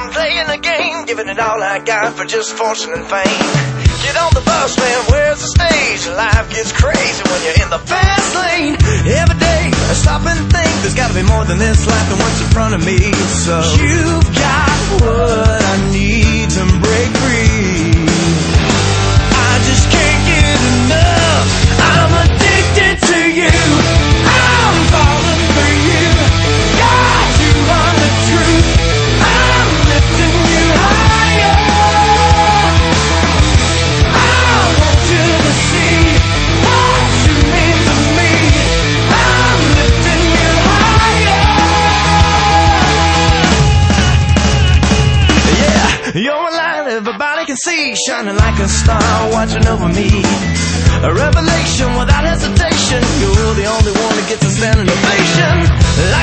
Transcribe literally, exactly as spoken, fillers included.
I'm playing a game, giving it all I got for just fortune and fame. Get on the bus, man, where's the stage? Life gets crazy when you're in the fast lane. Every day, I stop and think there's gotta be more than this life than what's in front of me. So you've got what I need to break free. I just can't get enough. I'm addicted to you. I'm falling for you. God, you are the truth. I'm lifting you higher. I want you to see what you mean to me. I'm lifting you higher. Yeah, you're a light everybody can see, shining like a star, watching over me. A revelation without hesitation. You're the only one that gets to stand in ovation.